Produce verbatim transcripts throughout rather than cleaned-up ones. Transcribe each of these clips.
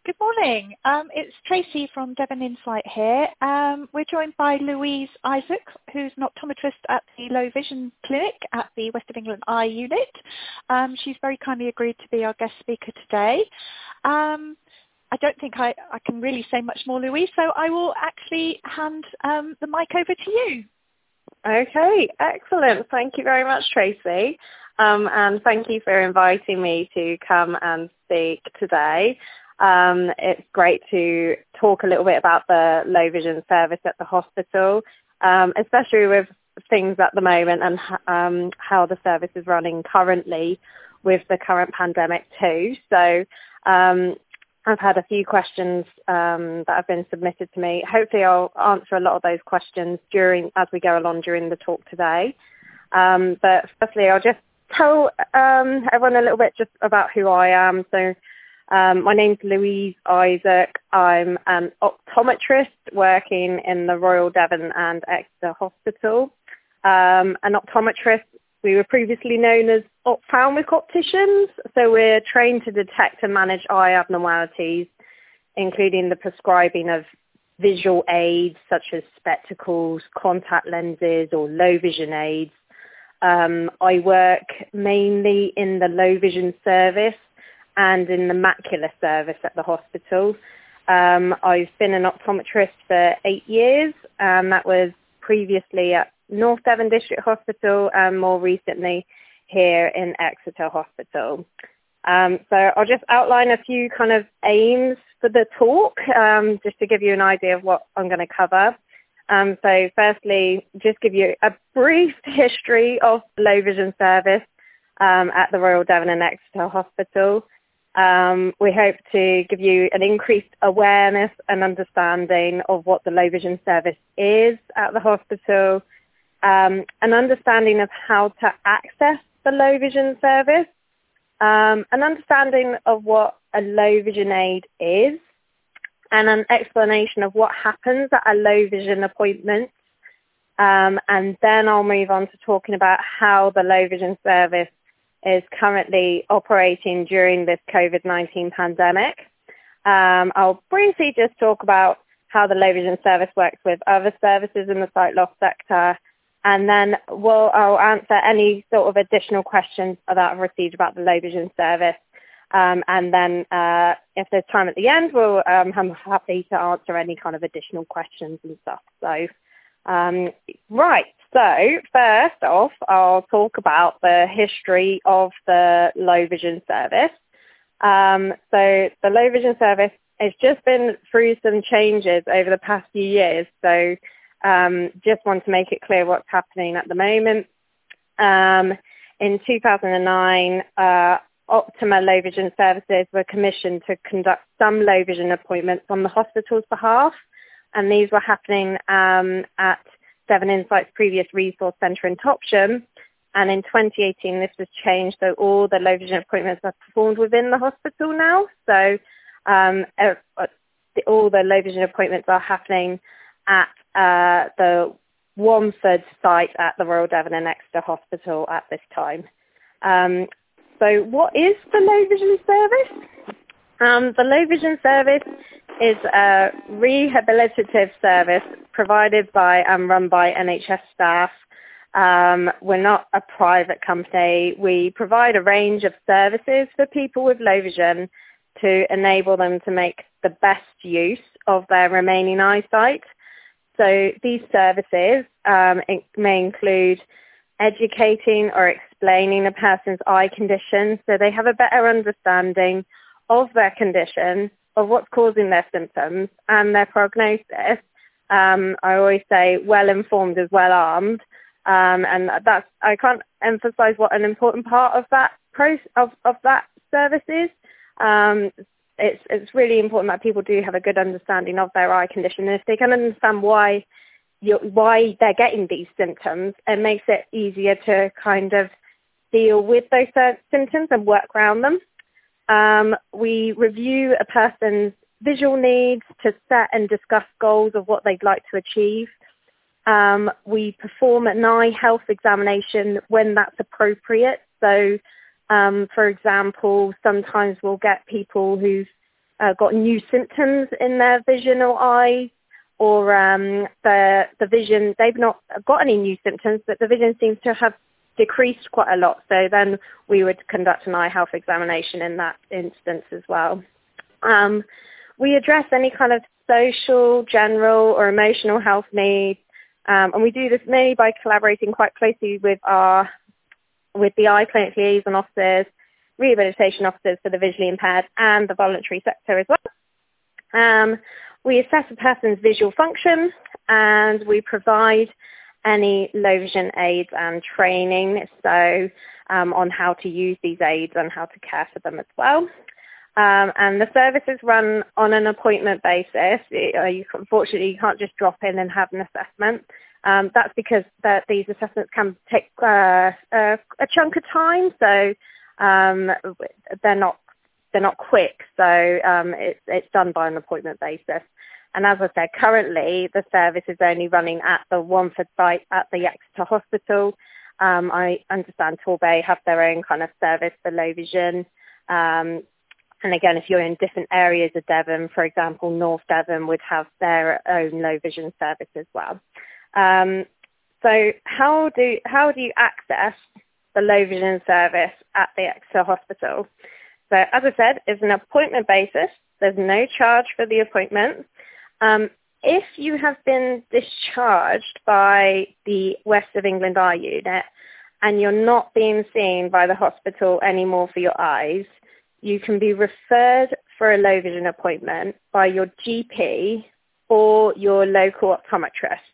good morning. Um, it's Tracy from Devon Insight here. Um, we're joined by Louise Isaac, who's an optometrist at the Low Vision Clinic at the West of England Eye Unit. Um, she's very kindly agreed to be our guest speaker today. Um, I don't think I, I can really say much more, Louise, so I will actually hand um, the mic over to you. Okay, excellent. Thank you very much, Tracy. Um, and thank you for inviting me to come and speak today. Um, it's great to talk a little bit about the low vision service at the hospital, um, especially with things at the moment and um, how the service is running currently with the current pandemic too. So um, I've had a few questions um, that have been submitted to me. Hopefully I'll answer a lot of those questions during as we go along during the talk today. Um, but firstly, I'll just tell um, everyone a little bit just about who I am. So um, my name's Louise Isaac. I'm an optometrist working in the Royal Devon and Exeter Hospital. Um, an optometrist, we were previously known as ophthalmic opticians, so we're trained to detect and manage eye abnormalities, including the prescribing of visual aids such as spectacles, contact lenses or low vision aids. Um, I work mainly in the low vision service and in the macular service at the hospital. Um, I've been an optometrist for eight years, and that was previously at North Devon District Hospital and more recently here in Exeter Hospital. Um, so I'll just outline a few kind of aims for the talk, um, just to give you an idea of what I'm going to cover. Um, so firstly, just give you a brief history of the low vision service um, at the Royal Devon and Exeter Hospital. Um, we hope to give you an increased awareness and understanding of what the low vision service is at the hospital, um, an understanding of how to access the low vision service, um, an understanding of what a low vision aid is, and an explanation of what happens at a low vision appointment. Um, and then I'll move on to talking about how the low vision service is currently operating during this COVID nineteen pandemic. Um, I'll briefly just talk about how the low vision service works with other services in the sight loss sector. And then we'll, I'll answer any sort of additional questions that I've received about the low vision service. Um, and then uh, if there's time at the end, we'll, um, I'm happy to answer any kind of additional questions and stuff. So, um, right. So first off, I'll talk about the history of the low vision service. Um, so the low vision service has just been through some changes over the past few years. So um, just want to make it clear what's happening at the moment. Um, in two thousand nine, uh, Optima Low Vision Services were commissioned to conduct some low vision appointments on the hospital's behalf, and these were happening um, at Devon Insight's previous resource centre in Topsham. And in twenty eighteen, this was changed, so all the low vision appointments are performed within the hospital now. So um, uh, all the low vision appointments are happening at uh, the Wamford site at the Royal Devon and Exeter Hospital at this time. Um, So what is the low vision service? Um, the low vision service is a rehabilitative service provided by and run by N H S staff. Um, we're not a private company. We provide a range of services for people with low vision to enable them to make the best use of their remaining eyesight. So these services um, it may include educating or explaining a person's eye condition so they have a better understanding of their condition, of what's causing their symptoms and their prognosis. Um, I always say well-informed is well-armed, um, and that's I can't emphasize what an important part of that process, of, of that service is. Um, it's, it's really important that people do have a good understanding of their eye condition, and if they can understand why You're, why they're getting these symptoms, it makes it easier to kind of deal with those symptoms and work around them. Um, we review a person's visual needs to set and discuss goals of what they'd like to achieve. Um, we perform an eye health examination when that's appropriate. So, um, for example, sometimes we'll get people who've uh, got new symptoms in their vision or eyes, or um, the, the vision, they've not got any new symptoms, but the vision seems to have decreased quite a lot. So then we would conduct an eye health examination in that instance as well. Um, we address any kind of social, general or emotional health needs, um, and we do this mainly by collaborating quite closely with our with the eye clinic liaison officers, rehabilitation officers for the visually impaired, and the voluntary sector as well. Um, we assess a person's visual function, and we provide any low vision aids and training, so um, on how to use these aids and how to care for them as well. Um, and the service is run on an appointment basis. It, uh, you, unfortunately, you can't just drop in and have an assessment. Um, that's because that these assessments can take uh, a, a chunk of time, so um, they're not they're not quick. So um, it, it's done by an appointment basis. And as I said, currently the service is only running at the Wanford site at the Exeter Hospital. Um, I understand Torbay have their own kind of service for low vision. Um, and again, if you're in different areas of Devon, for example, North Devon would have their own low vision service as well. Um, so how do how do you access the low vision service at the Exeter Hospital? So as I said, it's an appointment basis. There's no charge for the appointment. Um, if you have been discharged by the West of England Eye Unit and you're not being seen by the hospital anymore for your eyes, you can be referred for a low vision appointment by your G P or your local optometrist.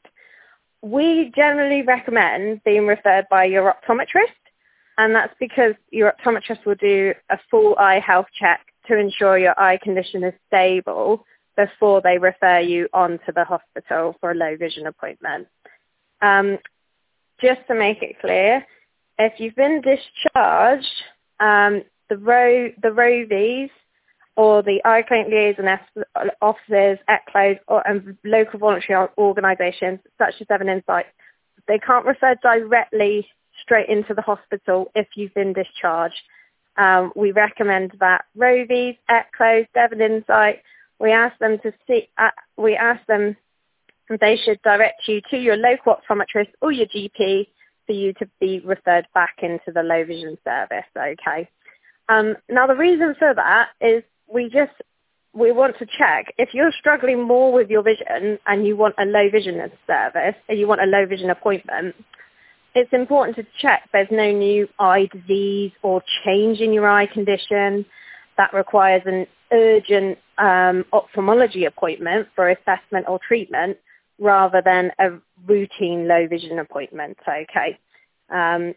We generally recommend being referred by your optometrist, and that's because your optometrist will do a full eye health check to ensure your eye condition is stable before they refer you on to the hospital for a low vision appointment. Um, just to make it clear, if you've been discharged, um, the Ro the ROVIEs or the eye clinic liaison officers, E C L Os, or and local voluntary organisations such as Devon Insight, they can't refer directly straight into the hospital if you've been discharged. Um, we recommend that ROVIEs, E C L Os, Devon Insight, we ask them to see. Uh, we ask them they should direct you to your local optometrist or your G P for you to be referred back into the low vision service. Okay. Um, now the reason for that is we just we want to check if you're struggling more with your vision and you want a low vision service and you want a low vision appointment. It's important to check there's no new eye disease or change in your eye condition that requires an urgent um, ophthalmology appointment for assessment or treatment rather than a routine low vision appointment. Okay. Um,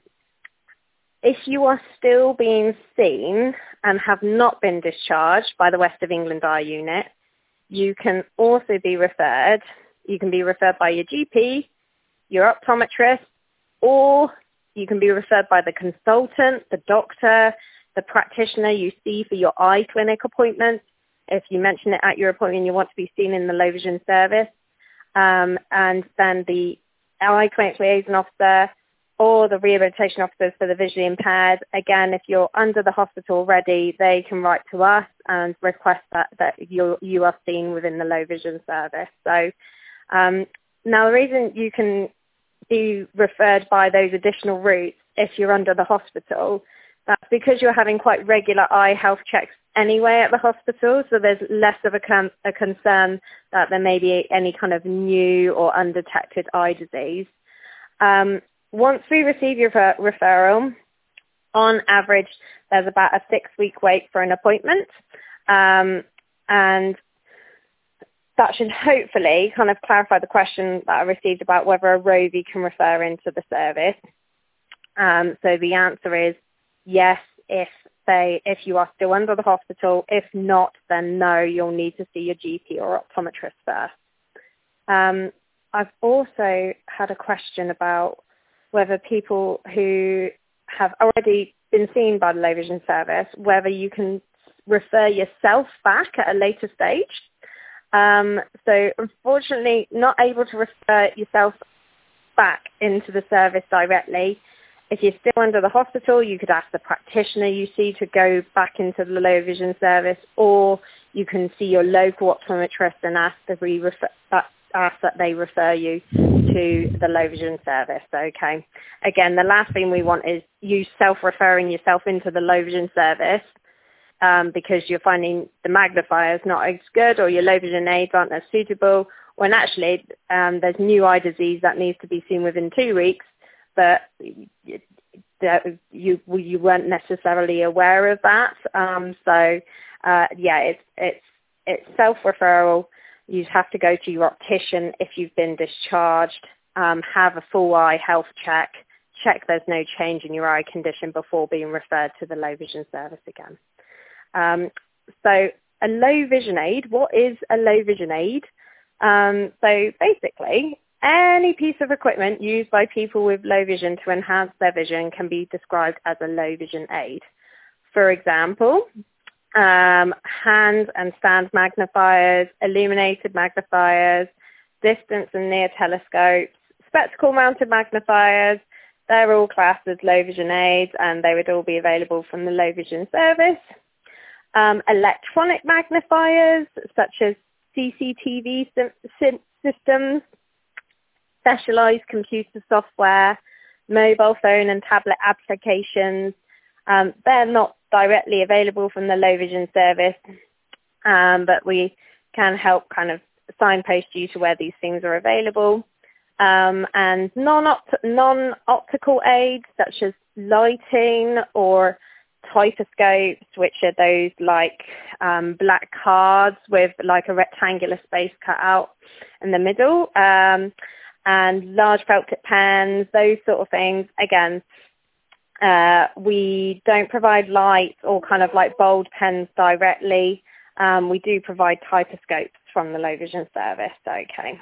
if you are still being seen and have not been discharged by the West of England Eye Unit, you can also be referred. You can be referred by your G P, your optometrist, or you can be referred by the consultant, the doctor, the practitioner you see for your eye clinic appointment. If you mention it at your appointment, you want to be seen in the low vision service. Um, and then the eye clinic liaison officer or the rehabilitation officers for the visually impaired. Again, if you're under the hospital already, they can write to us and request that, that you you are seen within the low vision service. So um, now the reason you can be referred by those additional routes if you're under the hospital, that's because you're having quite regular eye health checks anyway at the hospital, so there's less of a, con- a concern that there may be any kind of new or undetected eye disease. Um, once we receive your refer- referral, on average, there's about a six-week wait for an appointment, um, and that should hopefully kind of clarify the question that I received about whether a ROVIE can refer into the service. Um, so the answer is yes, if they, if you are still under the hospital. If not, then no, you'll need to see your G P or optometrist first. Um, I've also had a question about whether people who have already been seen by the low vision service, whether you can refer yourself back at a later stage. Um, so unfortunately, not able to refer yourself back into the service directly. If you're still under the hospital, you could ask the practitioner you see to go back into the low vision service, or you can see your local optometrist and ask, that we refer, uh, ask that they refer you to the low vision service. Okay. Again, the last thing we want is you self-referring yourself into the low vision service um, because you're finding the magnifiers not as good or your low vision aids aren't as suitable, when actually um, there's new eye disease that needs to be seen within two weeks. But you you weren't necessarily aware of that. Um, so uh, yeah, it's it's it's self-referral. You have to go to your optician if you've been discharged. Um, have a full eye health check. Check there's no change in your eye condition before being referred to the low vision service again. Um, so a low vision aid. What is a low vision aid? Um, so basically, any piece of equipment used by people with low vision to enhance their vision can be described as a low vision aid. For example, um, hand and stand magnifiers, illuminated magnifiers, distance and near telescopes, spectacle mounted magnifiers. They're all classed as low vision aids, and they would all be available from the low vision service. Um, electronic magnifiers such as C C T V sy- systems, specialized computer software, mobile phone and tablet applications. Um, they're not directly available from the low vision service, um, but we can help kind of signpost you to where these things are available. Um, and non-opt- non-optical aids such as lighting or typoscopes, which are those like um, black cards with like a rectangular space cut out in the middle. Um, and large felt tip pens, those sort of things. Again, uh, we don't provide lights or kind of like bold pens directly. Um, we do provide typoscopes from the low vision service. Okay.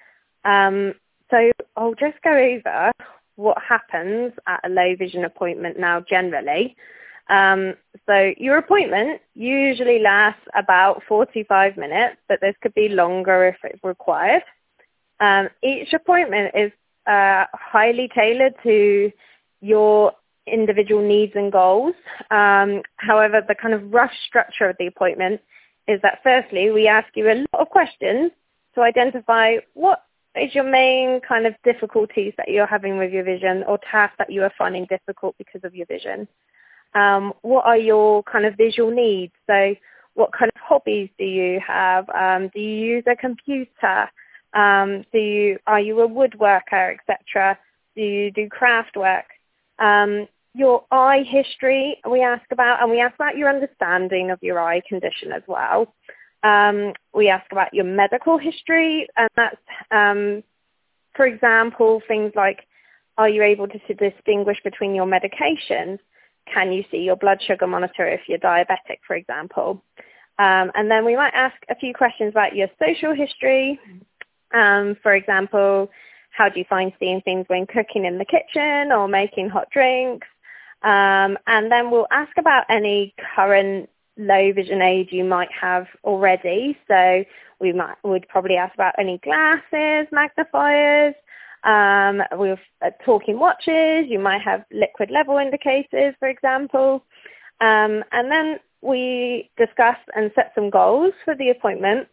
Um, so I'll just go over what happens at a low vision appointment now generally. Um, so your appointment usually lasts about forty-five minutes, but this could be longer if it's required. Um, each appointment is uh, highly tailored to your individual needs and goals. Um, however, the kind of rough structure of the appointment is that firstly, we ask you a lot of questions to identify what is your main kind of difficulties that you're having with your vision or tasks that you are finding difficult because of your vision. Um, what are your kind of visual needs? So what kind of hobbies do you have? Um, do you use a computer? Um, do you, are you a woodworker, et cetera? Do you do craft work? Um, your eye history we ask about, and we ask about your understanding of your eye condition as well. Um, we ask about your medical history, and that's, um, for example, things like, are you able to, to distinguish between your medications? Can you see your blood sugar monitor if you're diabetic, for example? Um, and then we might ask a few questions about your social history. Um, for example, how do you find seeing things when cooking in the kitchen or making hot drinks? Um, and then we'll ask about any current low vision aid you might have already. So we might would probably ask about any glasses, magnifiers, um, with uh, talking watches. You might have liquid level indicators, for example. Um, and then we discuss and set some goals for the appointment.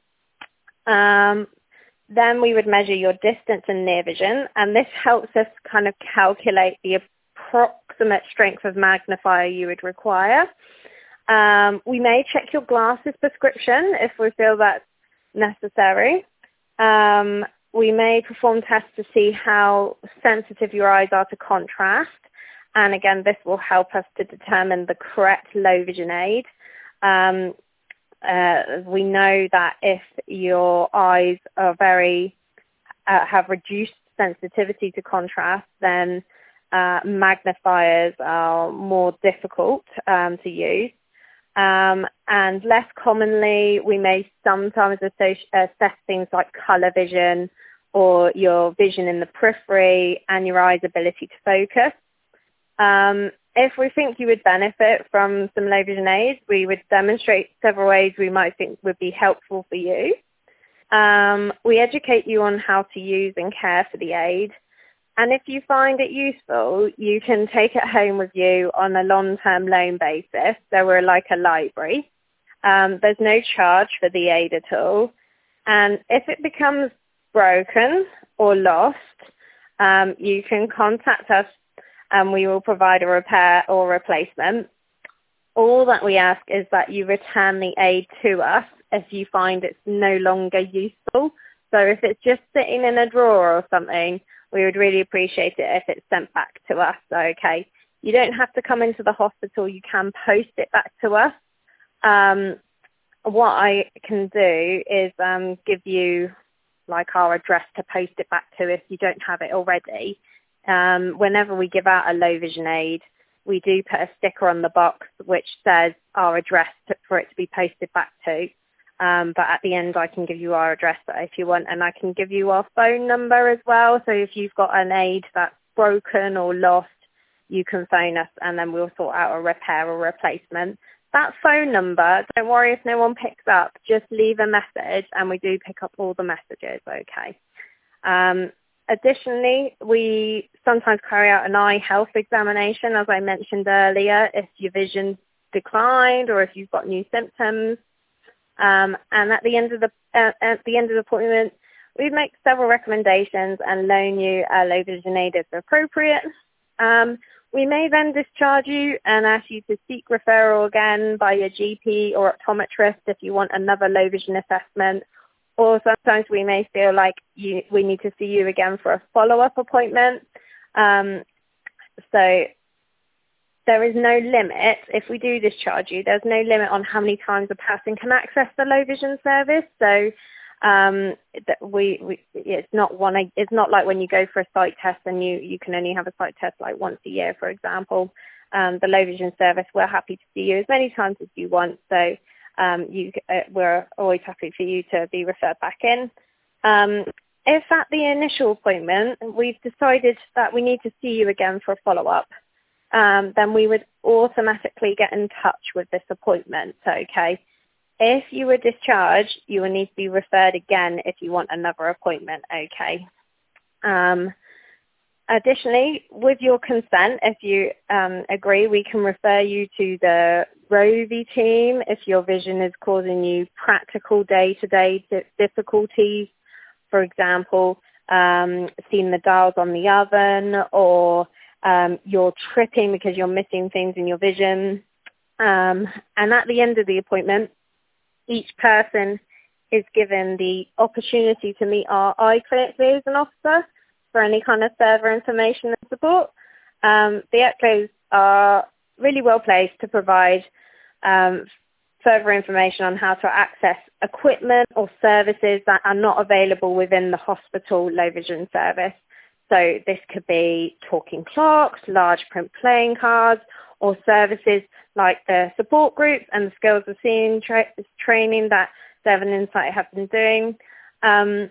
Um, then we would measure your distance and near vision, and this helps us kind of calculate the approximate strength of magnifier you would require. Um, we may check your glasses prescription if we feel that's necessary. Um, we may perform tests to see how sensitive your eyes are to contrast. And again, this will help us to determine the correct low vision aid. Um, uh, we know that if your eyes are very, uh, have reduced sensitivity to contrast, then uh, magnifiers are more difficult um, to use. Um, and less commonly, we may sometimes associ- assess things like colour vision or your vision in the periphery and your eye's ability to focus. Um, if we think you would benefit from some low vision aids, we would demonstrate several ways we might think would be helpful for you. Um, we educate you on how to use and care for the aid. And if you find it useful, you can take it home with you on a long-term loan basis. So we're like a library. Um, there's no charge for the aid at all. And if it becomes broken or lost, um, you can contact us and we will provide a repair or replacement. All that we ask is that you return the aid to us if you find it's no longer useful. So if it's just sitting in a drawer or something, we would really appreciate it if it's sent back to us. Okay, you don't have to come into the hospital. You can post it back to us. Um, what I can do is um, give you like our address to post it back to if you don't have it already. Um, whenever we give out a low vision aid, we do put a sticker on the box which says our address to, for it to be posted back to. Um, but at the end, I can give you our address if you want, and I can give you our phone number as well. So if you've got an aid that's broken or lost, you can phone us and then we'll sort out a repair or replacement. That phone number, don't worry if no one picks up, just leave a message and we do pick up all the messages, okay? Um, additionally, we sometimes carry out an eye health examination, as I mentioned earlier, if your vision declined or if you've got new symptoms. Um, and at the end of the uh, at the end of the appointment, we make several recommendations and loan you a low vision aid if appropriate. Um, we may then discharge you and ask you to seek referral again by your G P or optometrist if you want another low vision assessment. Or sometimes we may feel like you, we need to see you again for a follow-up appointment. Um, so there is no limit. If we do discharge you, there's no limit on how many times a person can access the low vision service. So um, that we, we it's not one. It's not like when you go for a sight test and you, you can only have a sight test like once a year, for example. Um, the low vision service, we're happy to see you as many times as you want. So um, you, uh, we're always happy for you to be referred back in. Um, if at the initial appointment we've decided that we need to see you again for a follow-up, Um, then we would automatically get in touch with this appointment, okay? If you were discharged, you will need to be referred again if you want another appointment, okay? Um, additionally, with your consent, if you um, agree, we can refer you to the Rovi team if your vision is causing you practical day-to-day difficulties, for example, um, seeing the dials on the oven, or Um, you're tripping because you're missing things in your vision. Um, and at the end of the appointment, each person is given the opportunity to meet our eye clinic liaison officer for any kind of further information and support. Um, the E C L Os are really well placed to provide um, further information on how to access equipment or services that are not available within the hospital low vision service. So this could be talking clocks, large print playing cards, or services like the support groups and the skills of seeing tra- training that Devon Insight have been doing. Um,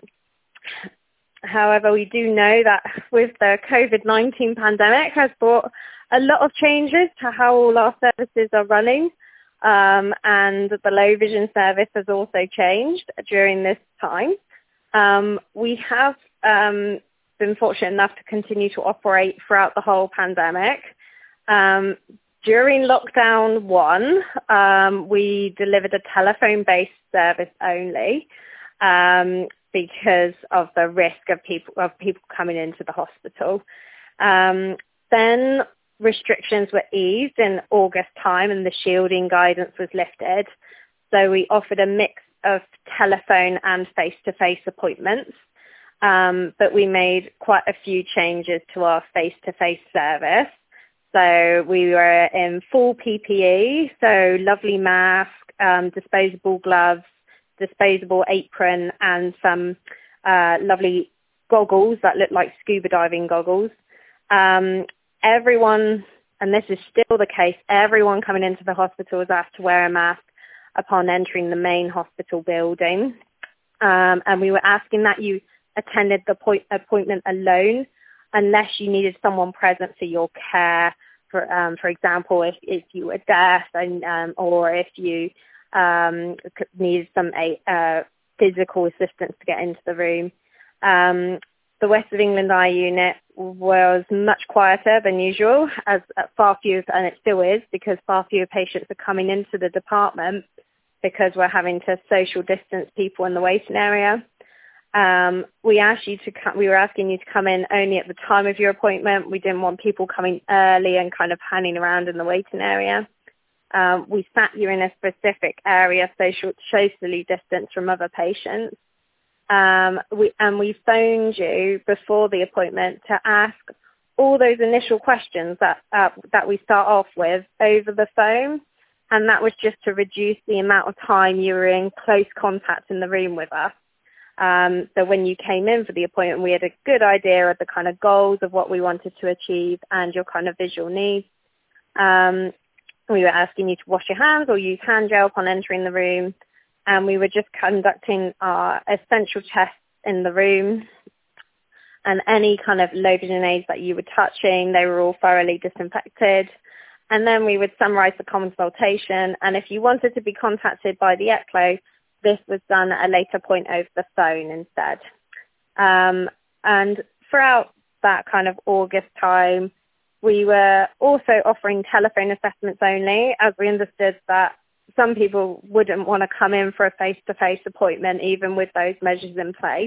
however, we do know that with the COVID nineteen pandemic has brought a lot of changes to how all our services are running, um, and the low vision service has also changed during this time. Um, we have um, been fortunate enough to continue to operate throughout the whole pandemic. Um, during lockdown one, um, we delivered a telephone-based service only um, because of the risk of people of people coming into the hospital. Um, then restrictions were eased in August time, and the shielding guidance was lifted. So we offered a mix of telephone and face-to-face appointments. Um, but we made quite a few changes to our face-to-face service. So we were in full P P E, so lovely mask, um, disposable gloves, disposable apron, and some uh, lovely goggles that look like scuba diving goggles. Um, everyone, and this is still the case, everyone coming into the hospital was asked to wear a mask upon entering the main hospital building. Um, and we were asking that you attended the point, appointment alone unless you needed someone present for your care. For um, for example, if, if you were deaf and um, or if you um, needed some uh, physical assistance to get into the room. Um, the West of England Eye Unit was much quieter than usual, as far fewer, and it still is, because far fewer patients are coming into the department because we're having to social distance people in the waiting area. Um, we asked you to come, we were asking you to come in only at the time of your appointment. We didn't want people coming early and kind of hanging around in the waiting area. Um, we sat you in a specific area, social, socially distanced from other patients. Um, we, and we phoned you before the appointment to ask all those initial questions that uh, that we start off with over the phone, and that was just to reduce the amount of time you were in close contact in the room with us. Um, so when you came in for the appointment, we had a good idea of the kind of goals of what we wanted to achieve and your kind of visual needs. Um, we were asking you to wash your hands or use hand gel upon entering the room. And we were just conducting our essential tests in the room, and any kind of low vision aids that you were touching, they were all thoroughly disinfected. And then we would summarise the consultation, and if you wanted to be contacted by the E C L O, this was done at a later point over the phone instead. Um, and throughout that kind of August time, we were also offering telephone assessments only, as we understood that some people wouldn't want to come in for a face-to-face appointment, even with those measures in place.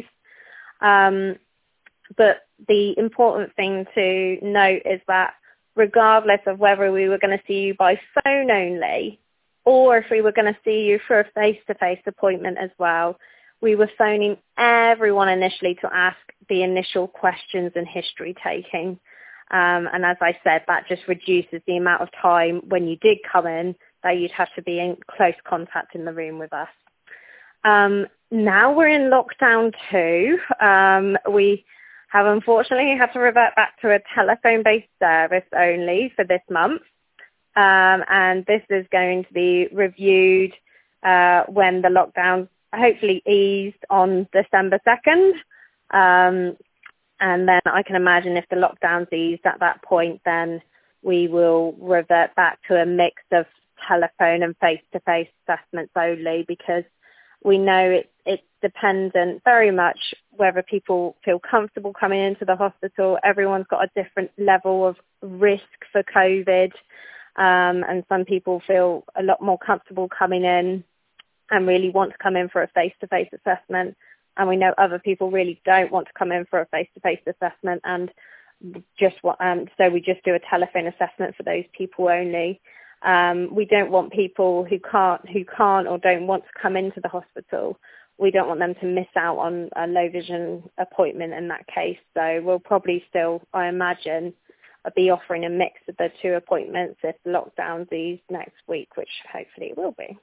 Um, but the important thing to note is that regardless of whether we were going to see you by phone only or if we were going to see you for a face-to-face appointment as well, we were phoning everyone initially to ask the initial questions and history taking. Um, and as I said, that just reduces the amount of time when you did come in that you'd have to be in close contact in the room with us. Um, now we're in lockdown two. Um, we have unfortunately had to revert back to a telephone-based service only for this month. Um, and this is going to be reviewed uh, when the lockdown hopefully eased on December second. Um, and then I can imagine if the lockdown's eased at that point, then we will revert back to a mix of telephone and face-to-face assessments only, because we know it, it's dependent very much whether people feel comfortable coming into the hospital. Everyone's got a different level of risk for COVID, um, and some people feel a lot more comfortable coming in and really want to come in for a face-to-face assessment, and we know other people really don't want to come in for a face-to-face assessment, and just what, um, so we just do a telephone assessment for those people only. Um, we don't want people who can't who can't or don't want to come into the hospital. We don't want them to miss out on a low vision appointment in that case. So we'll probably still, I imagine, be offering a mix of the two appointments if lockdown's eased next week, which hopefully it will be.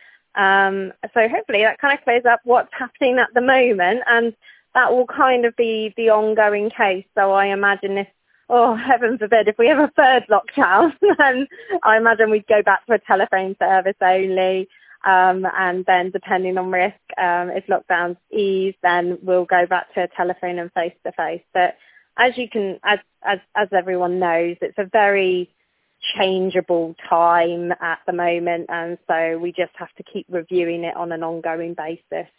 Um, so hopefully that kind of clears up what's happening at the moment, and that will kind of be the ongoing case. So I imagine if, oh, heaven forbid, if we have a third lockdown, then I imagine we'd go back to a telephone service only. Um, and then depending on risk, um, if lockdowns ease, then we'll go back to a telephone and face-to-face. But as you can, as, as, as everyone knows, it's a very changeable time at the moment. And so we just have to keep reviewing it on an ongoing basis.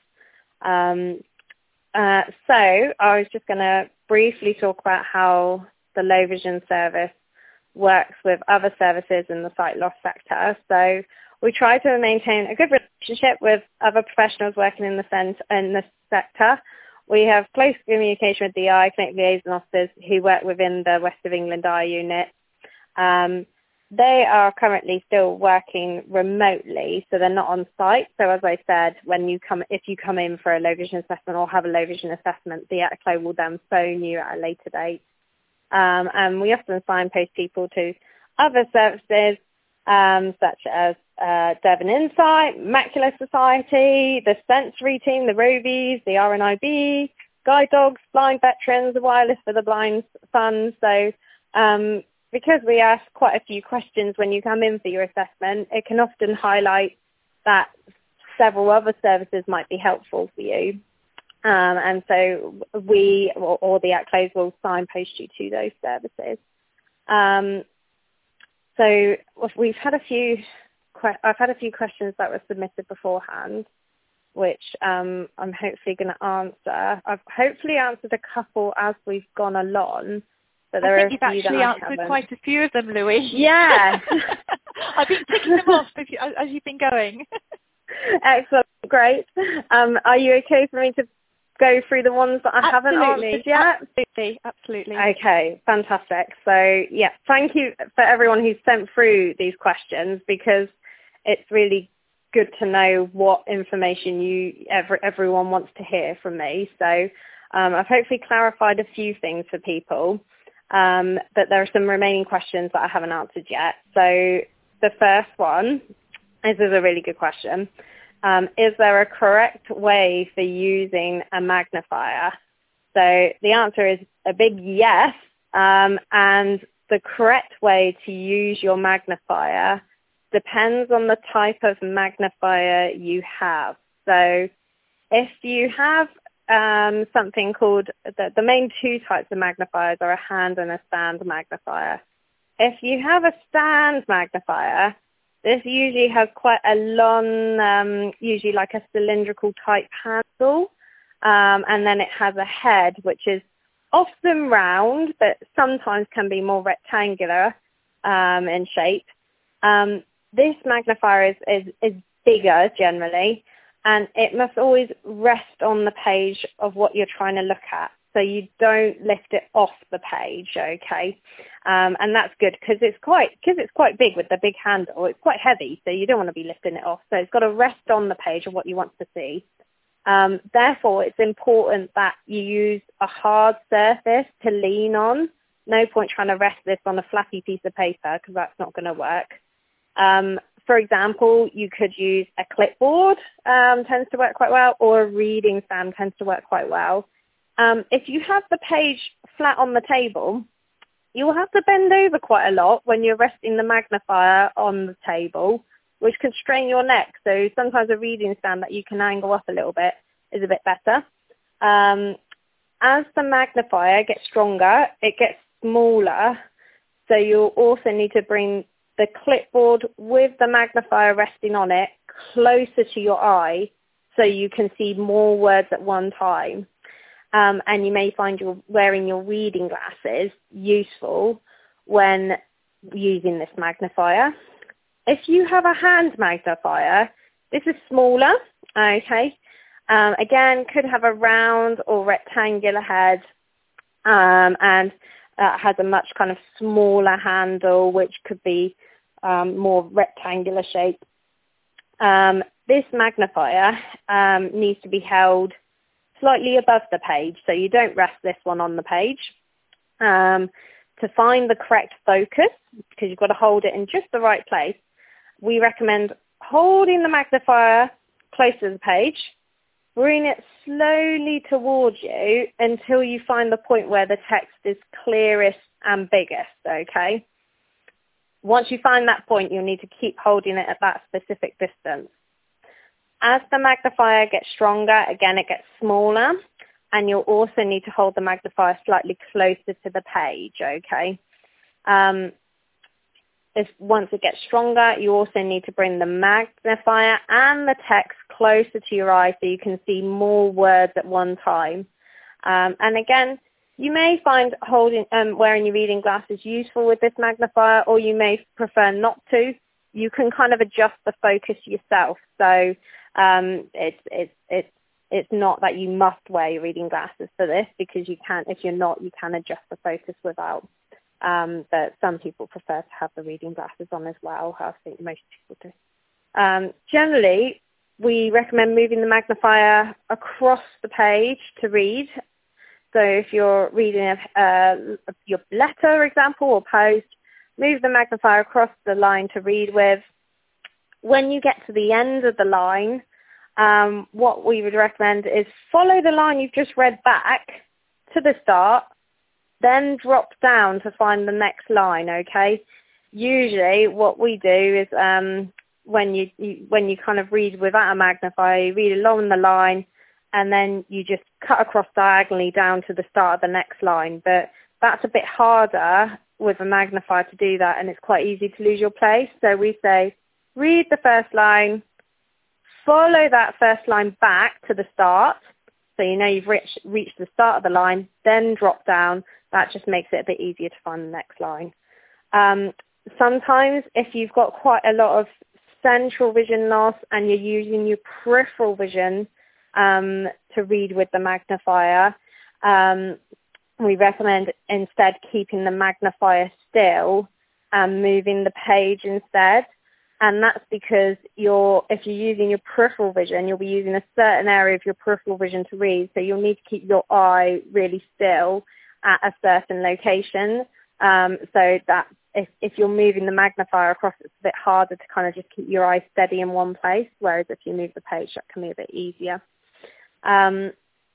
Um, uh, so I was just going to briefly talk about how the low vision service works with other services in the sight loss sector. So we try to maintain a good relationship with other professionals working in the, cent- in the sector. We have close communication with the eye clinic liaison officers who work within the West of England Eye Unit. Um, they are currently still working remotely, so they're not on site. So as I said, when you come, if you come in for a low vision assessment or have a low vision assessment, the E C L O will then phone you at a later date. Um, and we often signpost people to other services um, such as uh, Devon Insight, Macular Society, the Sensory Team, the Rovies, the R N I B, Guide Dogs, Blind Veterans, the Wireless for the Blind Fund. So um, because we ask quite a few questions when you come in for your assessment, it can often highlight that several other services might be helpful for you. Um, and so we, or, or the E C L Os, will signpost you to those services. Um, so we've had a few, que- I've had a few questions that were submitted beforehand. which um, I'm hopefully going to answer. I've hopefully answered a couple as we've gone along, but there I are think a you've few actually that I answered haven't. quite a few of them, Louise. Yeah. I've been ticking them off as, you, as you've been going. Excellent, great. Um, are you okay for me to go through the ones that I absolutely. haven't answered yet? Absolutely, absolutely. Okay, fantastic. So, yeah, thank you for everyone who's sent through these questions, because it's really good to know what information you every, everyone wants to hear from me. So um, I've hopefully clarified a few things for people, um, but there are some remaining questions that I haven't answered yet. So the first one, this is a really good question. Um, is there a correct way for using a magnifier? So the answer is a big yes, um, and the correct way to use your magnifier depends on the type of magnifier you have. So if you have um, something called, the, the main two types of magnifiers are a hand and a stand magnifier. If you have a stand magnifier, this usually has quite a long, um, usually like a cylindrical type handle, um, and then it has a head which is often round, but sometimes can be more rectangular um, in shape. Um, this magnifier is, is, is bigger generally, and it must always rest on the page of what you're trying to look at. So you don't lift it off the page, okay? Um, and that's good because it's quite because it's quite big with the big handle. It's quite heavy, so you don't want to be lifting it off. So it's got to rest on the page of what you want to see. Um, therefore, it's important that you use a hard surface to lean on. No point trying to rest this on a flappy piece of paper because that's not going to work. Um, for example, you could use a clipboard, um, tends to work quite well, or a reading stand tends to work quite well. Um, if you have the page flat on the table, you'll have to bend over quite a lot when you're resting the magnifier on the table, which can strain your neck. So sometimes a reading stand that you can angle up a little bit is a bit better. Um, as the magnifier gets stronger, it gets smaller. So you'll also need to bring the clipboard with the magnifier resting on it closer to your eye so you can see more words at one time. Um, and you may find you're wearing your reading glasses useful when using this magnifier. If you have a hand magnifier, this is smaller, okay? Um, again, could have a round or rectangular head, um, and uh, has a much kind of smaller handle, which could be um, more rectangular shape. Um, this magnifier um, needs to be held slightly above the page, so you don't rest this one on the page. Um, to find the correct focus, because you've got to hold it in just the right place, we recommend holding the magnifier close to the page, bring it slowly towards you until you find the point where the text is clearest and biggest, okay? Once you find that point, you'll need to keep holding it at that specific distance. As the magnifier gets stronger, again, it gets smaller, and you'll also need to hold the magnifier slightly closer to the page, okay? Um, if, once it gets stronger, you also need to bring the magnifier and the text closer to your eye so you can see more words at one time. Um, and again, you may find holding, um, wearing your reading glasses useful with this magnifier, or you may prefer not to. You can kind of adjust the focus yourself. So um, it's it's it's it's not that you must wear your reading glasses for this, because you can. If you're not, you can adjust the focus without. Um, but some people prefer to have the reading glasses on as well. I think most people do. Um, generally, we recommend moving the magnifier across the page to read. So if you're reading a, uh, your letter, for example, or post, move the magnifier across the line to read with. When you get to the end of the line, um, what we would recommend is follow the line you've just read back to the start, then drop down to find the next line, okay? Usually what we do is um, when you, you when you kind of read without a magnifier, you read along the line, and then you just cut across diagonally down to the start of the next line. But that's a bit harder with a magnifier to do that, and it's quite easy to lose your place. So we say, read the first line, follow that first line back to the start, so you know you've reached, reached the start of the line, then drop down. That just makes it a bit easier to find the next line. Um, sometimes if you've got quite a lot of central vision loss and you're using your peripheral vision um, to read with the magnifier, um, we recommend instead keeping the magnifier still and moving the page instead. And that's because you're, if you're using your peripheral vision, you'll be using a certain area of your peripheral vision to read. So you'll need to keep your eye really still at a certain location. Um, so that if, if you're moving the magnifier across, it's a bit harder to kind of just keep your eye steady in one place. Whereas if you move the page, that can be a bit easier. Um,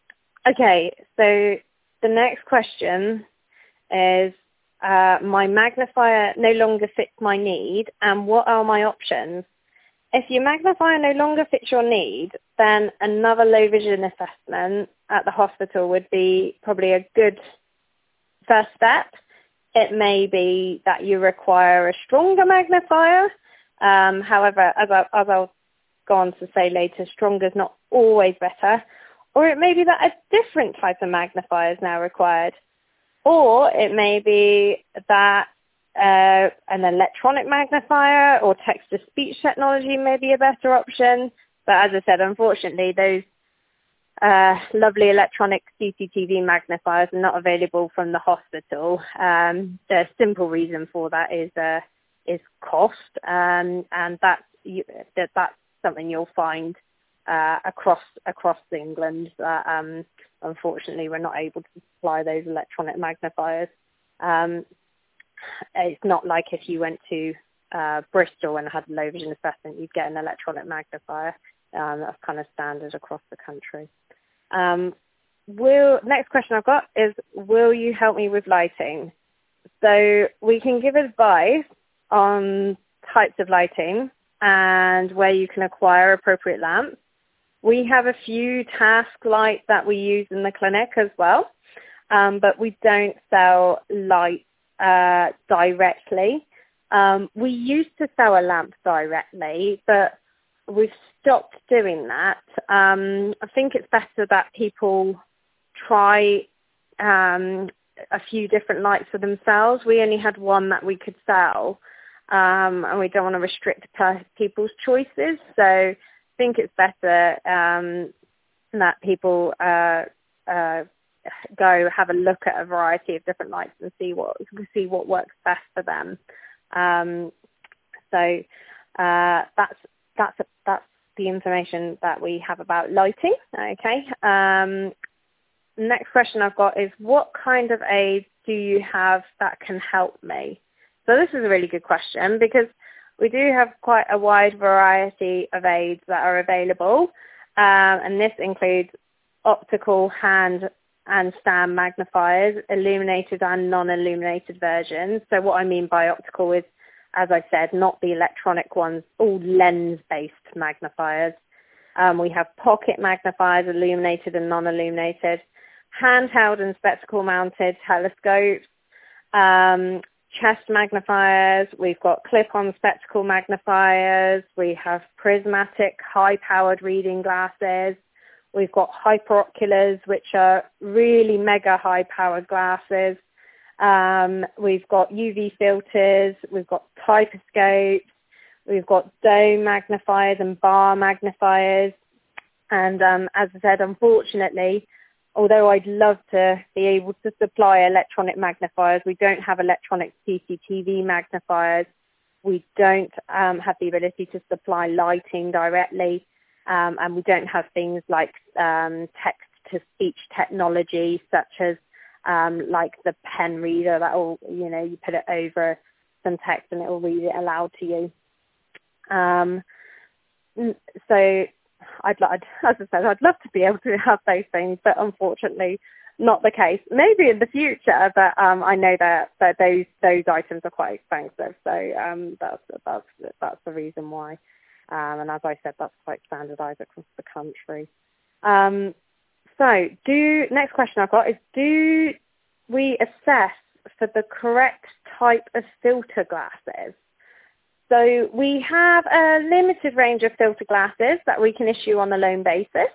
okay, so the next question is, Uh, my magnifier no longer fits my need, and what are my options? If your magnifier no longer fits your need, then another low vision assessment at the hospital would be probably a good first step. It may be that you require a stronger magnifier. Um, however, as, I, as I'll go on to say later, stronger is not always better. Or it may be that a different type of magnifier is now required. Or it may be that uh, an electronic magnifier or text-to-speech technology may be a better option. But as I said, unfortunately, those uh, lovely electronic C C T V magnifiers are not available from the hospital. Um, the simple reason for that is uh, is cost, um, and that's you, that, that's something you'll find uh, across across England. Uh, um, Unfortunately, we're not able to supply those electronic magnifiers. Um, it's not like if you went to uh, Bristol and had a low vision assessment, you'd get an electronic magnifier. Um, that's kind of standard across the country. Um, will next question I've got is, will you help me with lighting? So we can give advice on types of lighting and where you can acquire appropriate lamps. We have a few task lights that we use in the clinic as well, um, but we don't sell lights uh, directly. Um, we used to sell a lamp directly, but we've stopped doing that. Um, I think it's better that people try um, a few different lights for themselves. We only had one that we could sell, um, and we don't want to restrict people's choices. So I think it's better um, that people uh, uh, go have a look at a variety of different lights and see what see what works best for them. Um, so uh, that's that's that's the information that we have about lighting. Okay. Um, next question I've got is, what kind of aids do you have that can help me? So this is a really good question, because we do have quite a wide variety of aids that are available, um, and this includes optical hand and stand magnifiers, illuminated and non-illuminated versions. So what I mean by optical is, as I said, not the electronic ones, all lens-based magnifiers. Um, we have pocket magnifiers, illuminated and non-illuminated, handheld and spectacle-mounted telescopes, um, chest magnifiers, we've got clip-on spectacle magnifiers, we have prismatic high-powered reading glasses, we've got hyperoculars, which are really mega high-powered glasses, um, we've got U V filters, we've got typoscopes, we've got dome magnifiers and bar magnifiers, and um, as I said, unfortunately, although I'd love to be able to supply electronic magnifiers, we don't have electronic C C T V magnifiers. We don't um, have the ability to supply lighting directly, um, and we don't have things like um, text-to-speech technology, such as um, like the pen reader that will, you know, you put it over some text and it will read it aloud to you. Um, so I'd, I'd, as I said, I'd love to be able to have those things, but unfortunately not the case. Maybe in the future, but um, I know that, that those those items are quite expensive, so um, that's that's that's the reason why. Um, and as I said, that's quite standardised across the country. Um, so, do next question I've got is: do we assess for the correct type of filter glasses? So So we have a limited range of filter glasses that we can issue on a loan basis.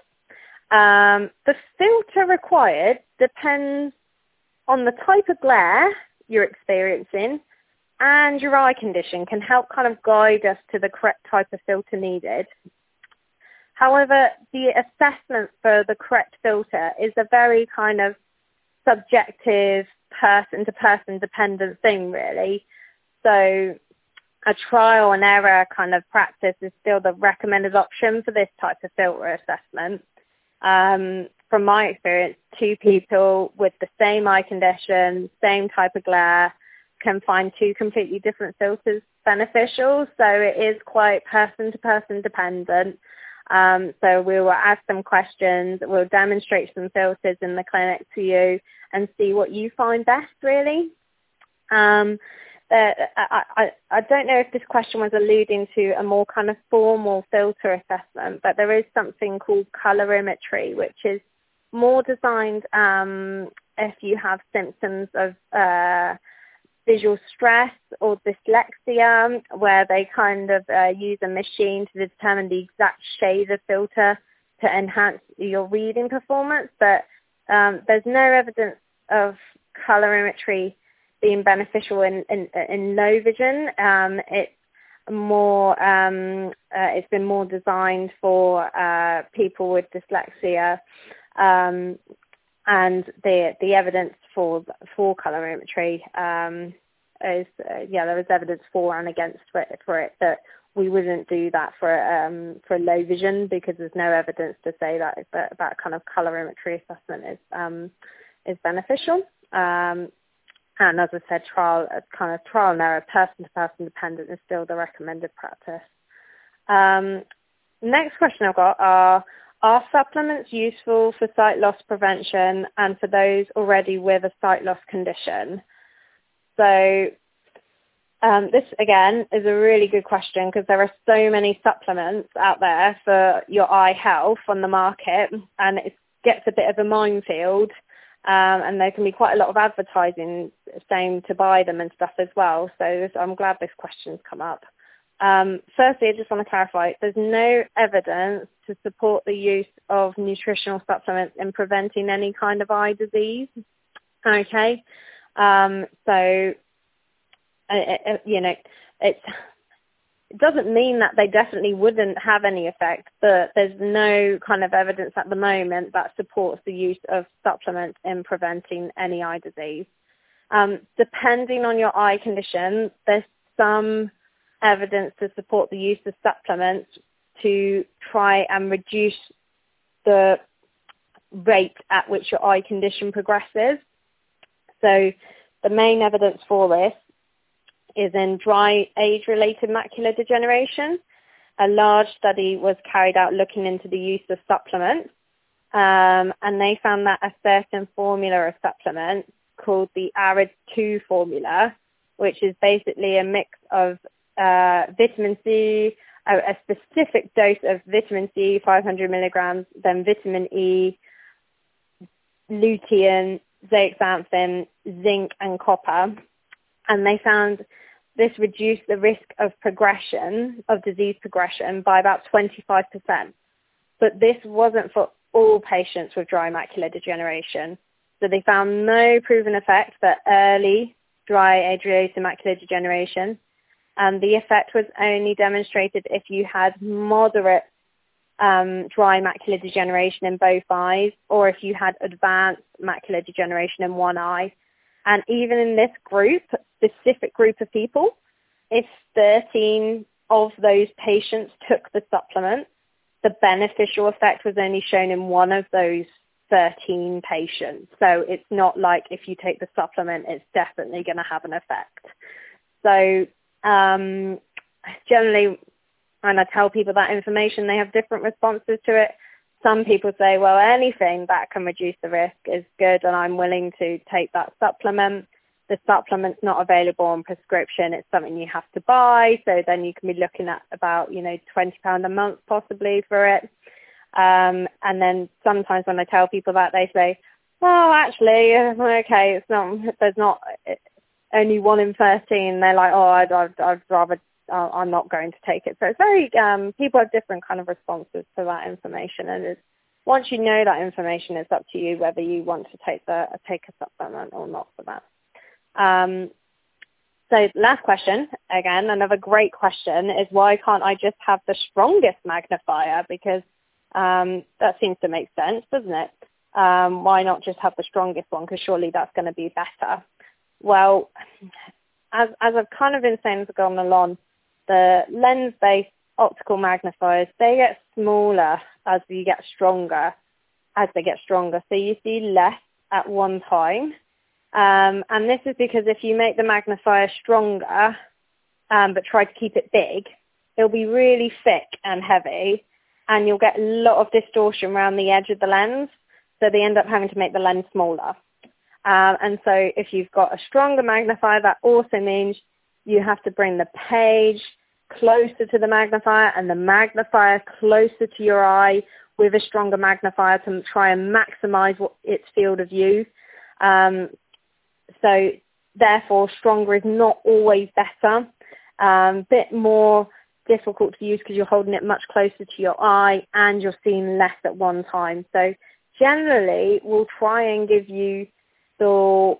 Um, the filter required depends on the type of glare you're experiencing, and your eye condition can help kind of guide us to the correct type of filter needed. However, the assessment for the correct filter is a very kind of subjective, person-to-person dependent thing, really. So a trial and error kind of practice is still the recommended option for this type of filter assessment. Um, from my experience, two people with the same eye condition, same type of glare, can find two completely different filters beneficial. So it is quite person-to-person dependent. Um, so we will ask some questions, we'll demonstrate some filters in the clinic to you and see what you find best, really. Um, uh, I, I, I don't know if this question was alluding to a more kind of formal filter assessment, but there is something called colorimetry, which is more designed um, if you have symptoms of uh, visual stress or dyslexia, where they kind of uh, use a machine to determine the exact shade of filter to enhance your reading performance. But um, there's no evidence of colorimetry being beneficial in, in, in low vision. Um, it's more, um, uh, it's been more designed for uh, people with dyslexia. Um, and the the evidence for for colorimetry um, is uh, yeah, there is evidence for and against for it, for it that we wouldn't do that for um, for low vision, because there's no evidence to say that that, that kind of colorimetry assessment is um, is beneficial. Um, and as I said, trial kind of trial and error, person to person dependent, is still the recommended practice. Um, next question I've got are. Are supplements useful for sight loss prevention and for those already with a sight loss condition? So um, this, again, is a really good question, because there are so many supplements out there for your eye health on the market, and it gets a bit of a minefield, um, and there can be quite a lot of advertising saying to buy them and stuff as well. So I'm glad this question's come up. Um, firstly, I just want to clarify, there's no evidence to support the use of nutritional supplements in preventing any kind of eye disease. Okay, um, so, uh, uh, you know, it's, it doesn't mean that they definitely wouldn't have any effect, but there's no kind of evidence at the moment that supports the use of supplements in preventing any eye disease. Um, depending on your eye condition, there's some evidence to support the use of supplements to try and reduce the rate at which your eye condition progresses. So the main evidence for this is in dry age-related macular degeneration. A large study was carried out looking into the use of supplements, um, and they found that a certain formula of supplements called the A R I D two formula, which is basically a mix of Uh, vitamin C, a, a specific dose of vitamin C, five hundred milligrams, then vitamin E, lutein, zeaxanthin, zinc, and copper. And they found this reduced the risk of progression, of disease progression, by about twenty-five percent. But this wasn't for all patients with dry macular degeneration. So they found no proven effect for early dry age-related macular degeneration. And the effect was only demonstrated if you had moderate um, dry macular degeneration in both eyes, or if you had advanced macular degeneration in one eye. And even in this group, specific group of people, if thirteen of those patients took the supplement, the beneficial effect was only shown in one of those thirteen patients. So it's not like if you take the supplement, it's definitely going to have an effect. So Um, generally, when I tell people that information, they have different responses to it. Some people say, well, anything that can reduce the risk is good, and I'm willing to take that supplement. The supplement's not available on prescription. It's something you have to buy. So then you can be looking at about, you know, twenty pounds a month possibly for it. Um, and then sometimes when I tell people that, they say, well, actually, okay, it's not, there's not... It, only one in thirteen, they're like, oh, I'd, I'd, I'd rather uh, I'm not going to take it. So it's very, um, people have different kind of responses to that information. And it's, once you know that information, it's up to you whether you want to take the take a supplement or not for that. Um, so last question, again, another great question is why can't I just have the strongest magnifier? Because um, that seems to make sense, doesn't it? Um, why not just have the strongest one? Because surely that's going to be better. Well, as, as I've kind of been saying as I've gone along, the lens-based optical magnifiers, they get smaller as you get stronger, as they get stronger. So you see less at one time. Um, and this is because if you make the magnifier stronger, um, but try to keep it big, it'll be really thick and heavy, and you'll get a lot of distortion around the edge of the lens. So they end up having to make the lens smaller. Um, and so if you've got a stronger magnifier, that also means you have to bring the page closer to the magnifier and the magnifier closer to your eye with a stronger magnifier to try and maximize what, its field of view. Um, so therefore, stronger is not always better. Um, bit more difficult to use because you're holding it much closer to your eye and you're seeing less at one time. So generally, we'll try and give you the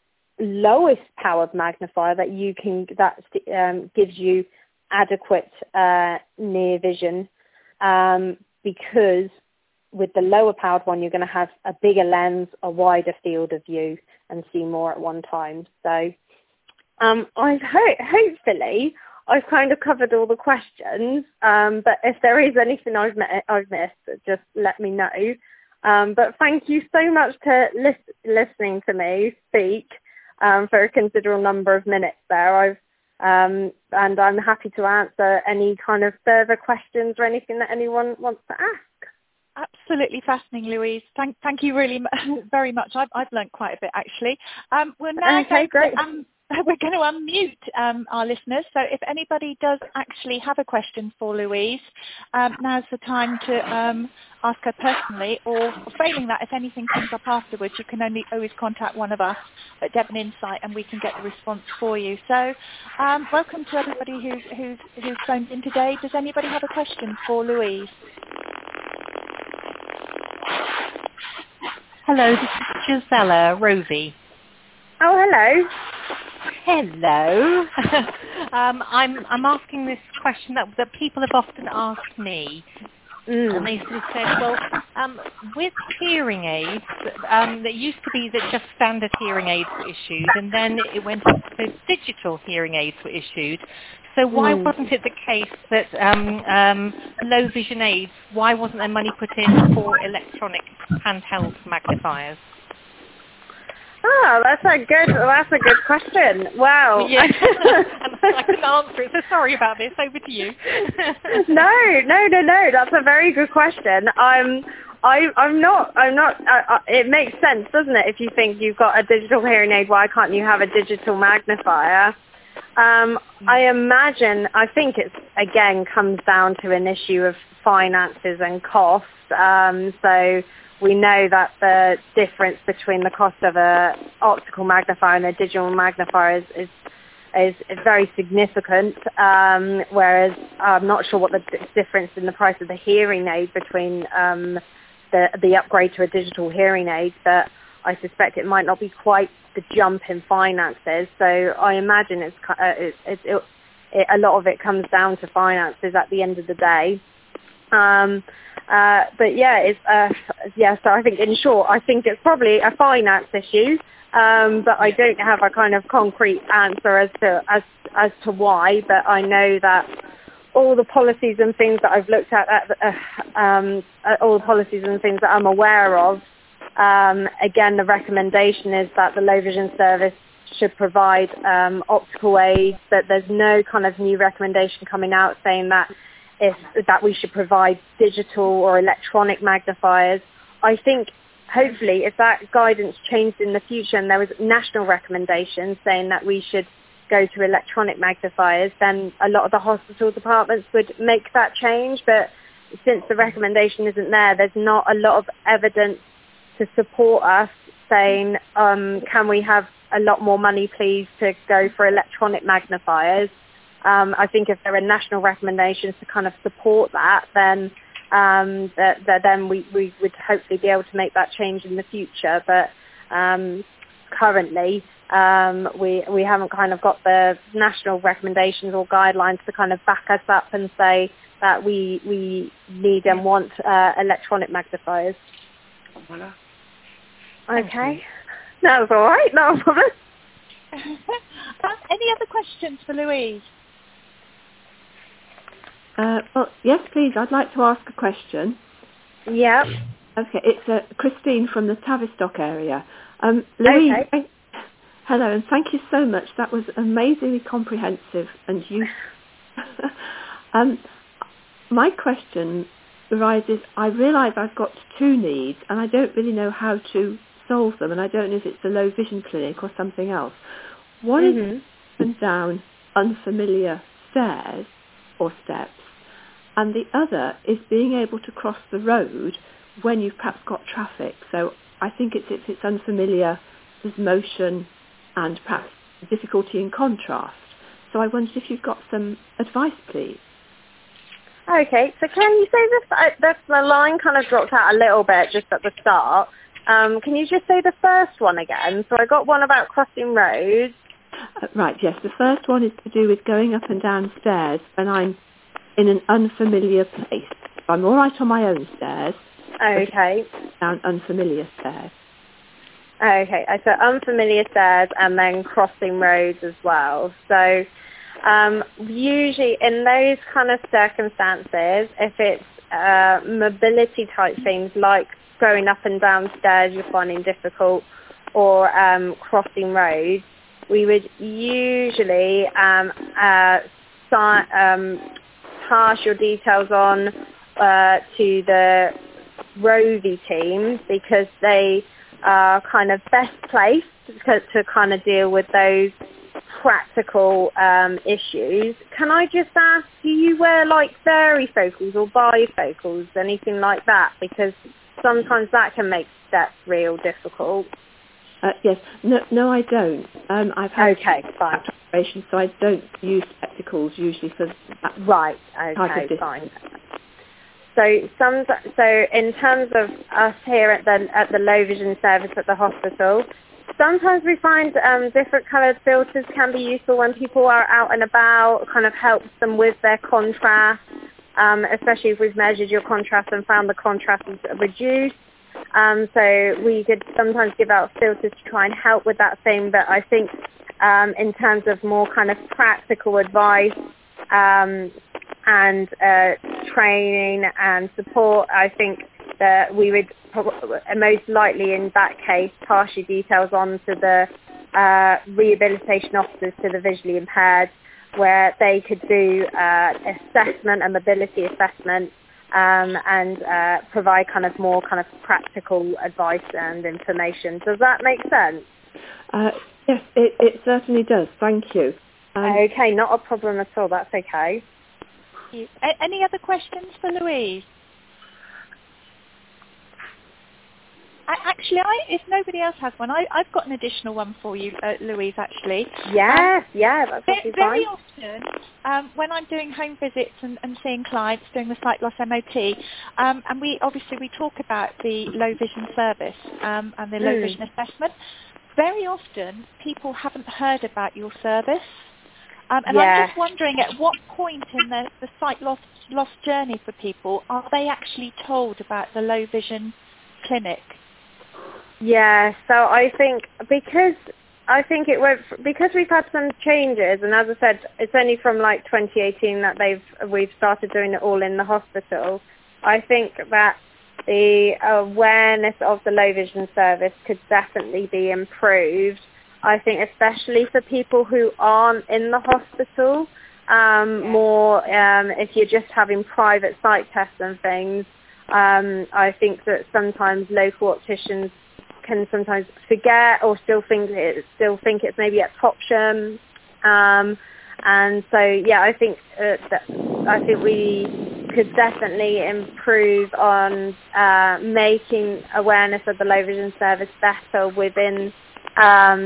lowest powered magnifier that you can that um, gives you adequate uh, near vision, um, because with the lower powered one, you're going to have a bigger lens, a wider field of view, and see more at one time. So um, I've ho- hopefully I've kind of covered all the questions. Um, but if there is anything I've, met- I've missed, just let me know. Um, but thank you so much to lis- listening to me speak um, for a considerable number of minutes there. I've um, and I'm happy to answer any kind of further questions or anything that anyone wants to ask. Absolutely fascinating, Louise. Thank, thank you really m- very much. I've, I've learned quite a bit, actually. Um, we're now okay, going great. to, um, we're going to unmute um, our listeners. So if anybody does actually have a question for Louise, um, now's the time to um, ask her personally, or failing that, if anything comes up afterwards, you can only always contact one of us at Devon Insight and we can get the response for you. So um, welcome to everybody who's, who's, who's phoned in today. Does anybody have a question for Louise? Hello, this is Gisela Rosie. Oh, hello. Hello. um, I'm I'm asking this question that that people have often asked me, mm. and they sort of said, well, um, with hearing aids, um, there used to be that just standard hearing aids were issued, and then it went up to digital hearing aids were issued. So why mm. wasn't it the case that um, um, low vision aids, why wasn't there money put in for electronic handheld magnifiers? Oh, that's a good. That's a good question. Wow. Yeah. And I couldn't answer it, so sorry about this. Over to you. no, no, no, no. That's a very good question. I'm, I, I'm not. I'm not. Uh, uh, it makes sense, doesn't it? If you think you've got a digital hearing aid, why can't you have a digital magnifier? Um, I imagine. I think it's again comes down to an issue of finances and costs. Um, so. We know that the difference between the cost of a optical magnifier and a digital magnifier is is, is, is very significant, um, whereas I'm not sure what the d- difference in the price of the hearing aid between um, the the upgrade to a digital hearing aid, but I suspect it might not be quite the jump in finances. So I imagine it's, uh, it, it, it, it, a lot of it comes down to finances at the end of the day. Um, Uh, but yeah, it's uh, yeah. So I think, in short, I think it's probably a finance issue. Um, but I don't have a kind of concrete answer as to as as to why. But I know that all the policies and things that I've looked at, at uh, um, all the policies and things that I'm aware of. Um, again, the recommendation is that the low vision service should provide um, optical aids. That there's no kind of new recommendation coming out saying that. If, that we should provide digital or electronic magnifiers. I think hopefully if that guidance changed in the future and there was national recommendations saying that we should go to electronic magnifiers, then a lot of the hospital departments would make that change. But since the recommendation isn't there, there's not a lot of evidence to support us saying, um, can we have a lot more money please to go for electronic magnifiers? um, I think if there are national recommendations to kind of support that, then um, that, that then we, we would hopefully be able to make that change in the future. But um, currently, um, we we haven't kind of got the national recommendations or guidelines to kind of back us up and say that we we need and want uh, electronic magnifiers. Voilà. Okay. No, it's all right. No problem. um, any other questions for Louise? Uh, well, yes, please. I'd like to ask a question. Yeah. Okay, it's uh, Christine from the Tavistock area. Um, Louise, Okay. thank, hello, and thank you so much. That was amazingly comprehensive and useful. um, my question arises, I realise I've got two needs, and I don't really know how to solve them, and I don't know if it's the low vision clinic or something else. One Mm-hmm. is up and down unfamiliar stairs or steps, and the other is being able to cross the road when you've perhaps got traffic. So I think it's, it's, it's unfamiliar, there's motion, and perhaps difficulty in contrast. So I wondered if you've got some advice, please. Okay, so can you say this? Uh, this the line kind of dropped out a little bit just at the start. Um, can you just say the first one again? So I got one about crossing roads. Uh, right, yes. The first one is to do with going up and down stairs when I'm in an unfamiliar place. I'm all right on my own stairs. Okay. Down unfamiliar stairs. Okay, so unfamiliar stairs and then crossing roads as well. So um, usually in those kind of circumstances, if it's uh, mobility type things like going up and down stairs you're finding difficult, or um, crossing roads, we would usually um, uh, si- um, pass your details on uh, to the Rovi team, because they are kind of best placed to, to kind of deal with those practical um, issues. Can I just ask, do you wear like varifocals or bifocals, anything like that? Because sometimes that can make steps real difficult. Uh, yes. No, no, I don't. Um, I've had Okay, fine. operation, so I don't use spectacles usually for that Right, type okay, of distance. fine. So some, so in terms of us here at the at the low vision service at the hospital, sometimes we find um, different coloured filters can be useful when people are out and about. Kind of helps them with their contrast, um, especially if we've measured your contrast and found the contrast is reduced. Um, so we could sometimes give out filters to try and help with that thing. But I think um, in terms of more kind of practical advice um, and uh, training and support, I think that we would prob- most likely in that case pass your details on to the uh, rehabilitation officers, to the visually impaired, where they could do uh, assessment and mobility assessment um, and uh, provide kind of more kind of practical advice and information. Does that make sense? Uh, yes, it, it certainly does. Thank you. Um, Okay, not a problem at all. That's okay. A- Any other questions for Louise? I, actually, I, if nobody else has one, I, I've got an additional one for you, uh, Louise, actually. Yes, um, yeah, that's ve- absolutely Very fine. often, um, when I'm doing home visits and, and seeing clients doing the sight loss M O T, um, and we obviously we talk about the low vision service um, and the low Mm. vision assessment, very often people haven't heard about your service. Um, and Yeah. I'm just wondering, at what point in the, the sight loss, loss journey for people are they actually told about the low vision clinic? Yeah, so I think because I think it went because we've had some changes, and as I said, it's only from like twenty eighteen that they've we've started doing it all in the hospital. I think that the awareness of the low vision service could definitely be improved. I think especially for people who aren't in the hospital, um, more um, if you're just having private sight tests and things, um, I think that sometimes local opticians can sometimes forget or still think it, still think it's maybe at Topsham, um, and so yeah, I think uh, that I think we could definitely improve on uh, making awareness of the low vision service better within um,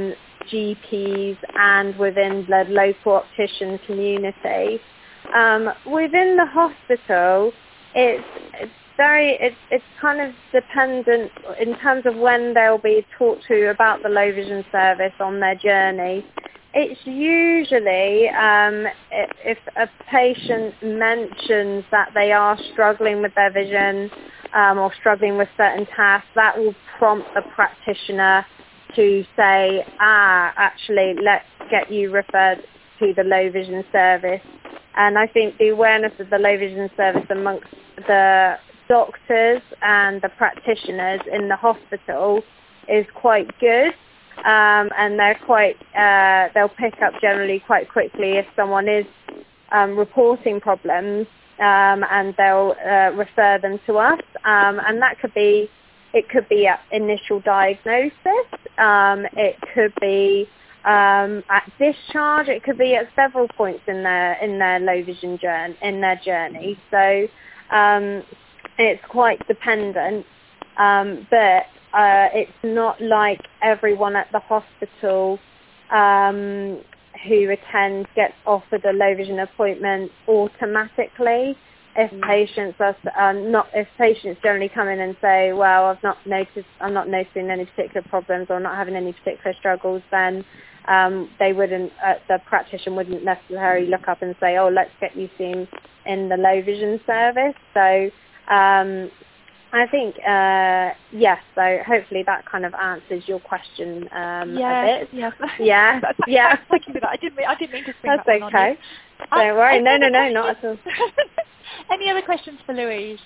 G Ps and within the local optician community. Um, within the hospital, it's, it's very, it's, it's kind of dependent in terms of when they'll be talked to about the low vision service on their journey. It's usually um, if a patient mentions that they are struggling with their vision um, or struggling with certain tasks, that will prompt a practitioner to say, ah, actually, let's get you referred to the low vision service. And I think the awareness of the low vision service amongst the doctors and the practitioners in the hospital is quite good. Um, and they're quite, uh, they'll pick up generally quite quickly if someone is um, reporting problems, um, and they'll uh, refer them to us. Um, and that could be, it could be at initial diagnosis, um, it could be um, at discharge, it could be at several points in their in their low vision journey, in their journey. So um, it's quite dependent, um, but. Uh, it's not like everyone at the hospital um, who attends gets offered a low vision appointment automatically. If mm. patients are um, not, if patients generally come in and say, "Well, I've not noticed, I'm not noticing any particular problems or not having any particular struggles," then um, they wouldn't, uh, the practitioner wouldn't necessarily look up and say, "Oh, let's get you seen in the low vision service." So. Um, I think, uh, yes, so hopefully that kind of answers your question um, yes, a bit. Yes, yeah, yeah. Thank you for that. I didn't mean, I didn't mean to spring That's that one okay. on you. Don't Um, worry. No, no, no, questions? not at all. Any other questions for Louise?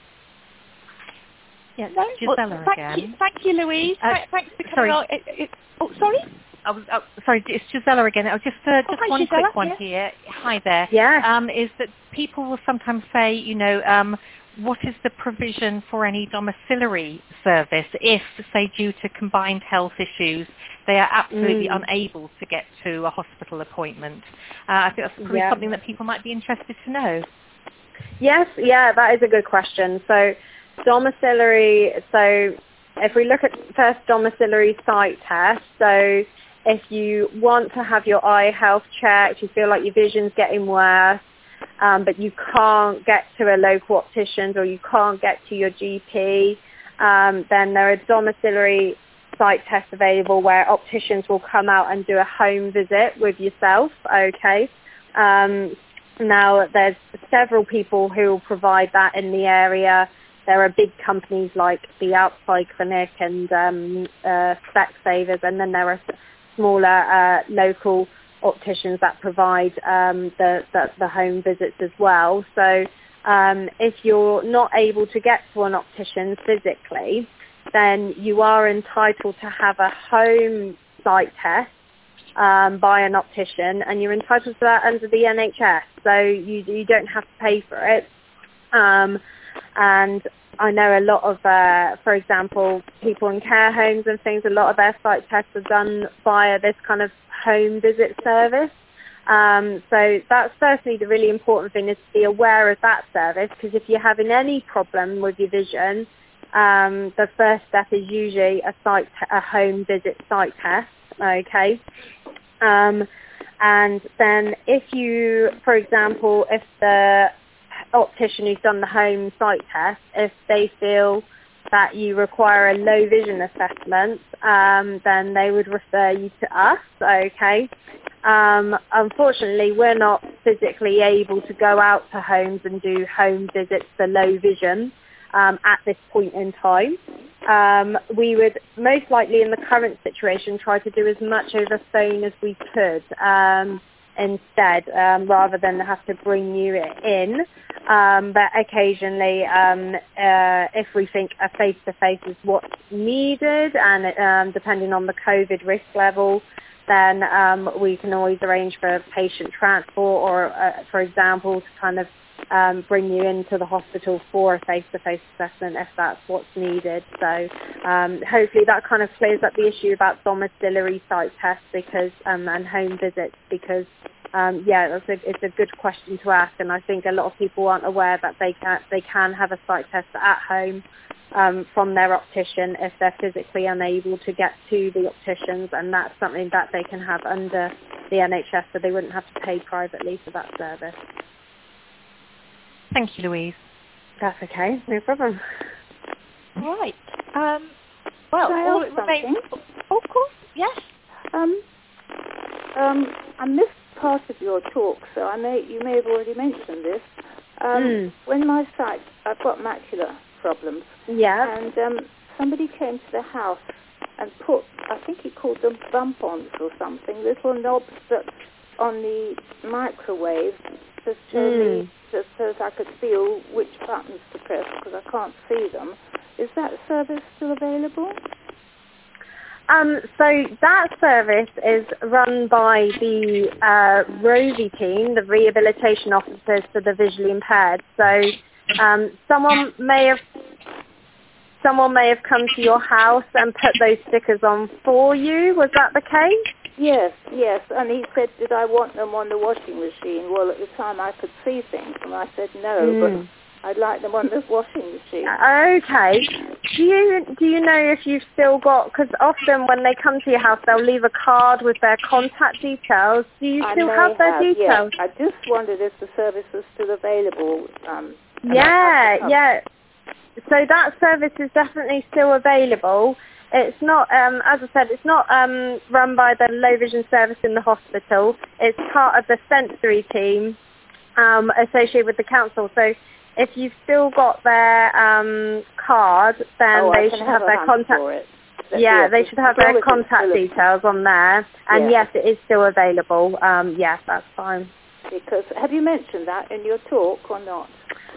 Yeah, No? Gisela well, thank again. You, thank you, Louise. Uh, Th- Thanks for coming sorry. on. It, it, oh, sorry? I was, oh, sorry, it's Gisela again. Oh, just uh, Oh, just hi, one Gisela. quick one Yeah. here. Hi there. Yeah. Um, is that people will sometimes say, you know, um, what is the provision for any domiciliary service if, say, due to combined health issues, they are absolutely mm. unable to get to a hospital appointment? Uh, I think that's probably yeah. something that people might be interested to know. Yes, yeah, that is a good question. So domiciliary, so if we look at first domiciliary sight test, so if you want to have your eye health checked, you feel like your vision's getting worse, um, but you can't get to a local optician or you can't get to your G P, um, then there are domiciliary sight tests available where opticians will come out and do a home visit with yourself, okay? Um, now, there's several people who will provide that in the area. There are big companies like the Outside Clinic and um, uh, Specsavers, and then there are smaller uh, local opticians that provide um, the, the, the home visits as well. So um, if you're not able to get to an optician physically, then you are entitled to have a home sight test um, by an optician, and you're entitled to that under the N H S. So you, you don't have to pay for it. Um, and I know a lot of, uh, for example, people in care homes and things, a lot of their sight tests are done via this kind of home visit service. Um, so that's firstly the really important thing, is to be aware of that service, because if you're having any problem with your vision, um, the first step is usually a sight, te- a home visit sight test. Okay. Um, and then if you, for example, if the optician who's done the home sight test, if they feel that you require a low vision assessment, um, then they would refer you to us, okay? Um, unfortunately, we're not physically able to go out to homes and do home visits for low vision um, at this point in time. Um, we would most likely in the current situation try to do as much over phone as we could um, instead, um, rather than have to bring you in. Um, but occasionally, um, uh, if we think a face-to-face is what's needed, and um, depending on the COVID risk level, then um, we can always arrange for patient transport or, uh, for example, to kind of um, bring you into the hospital for a face-to-face assessment if that's what's needed. So um, hopefully that kind of clears up the issue about domiciliary site tests because um, and home visits, because um, yeah, that's a, it's a good question to ask, and I think a lot of people aren't aware that they can they can have a site test at home um, from their optician if they're physically unable to get to the opticians, and that's something that they can have under the N H S, so they wouldn't have to pay privately for that service. Thank you, Louise. That's okay, no problem. Right. Um, well, Can I all ask it remains... something? Oh, of course, yes. Um, um, I missed part of your talk, so I may you may have already mentioned this. Um, Mm. When my sight, I've got macular problems, Yeah. and um, somebody came to the house and put, I think he called them bump-ons or something, little knobs that on the microwave to show Mm. me, so, so that I could feel which buttons to press because I can't see them. Is that service still available? Um, so that service is run by the uh, ROVI team, the Rehabilitation Officers for the Visually Impaired. So um, someone may have someone may have come to your house and put those stickers on for you. Was that the case? Yes, yes. And he said, did I want them on the washing machine? Well, at the time I could see things, and I said no, Mm. but I'd like them on the washing machine. Okay. Do you do you know if you've still got? Because often when they come to your house, they'll leave a card with their contact details. Do you I still may have their have, details? yes. I just wondered if the service was still available. Um, and I- Yeah, I- yeah. So that service is definitely still available. It's not, um, as I said, it's not um, run by the low vision service in the hospital. It's part of the sensory team um, associated with the council. So if you've still got their um, card, then oh, they I can should have have a their hunt contact. for it. Yeah, Yes, they as should have long their as it's contact still- details on there. And Yeah. yes, it is still available. Um, yes, that's fine. Because have you mentioned that in your talk or not?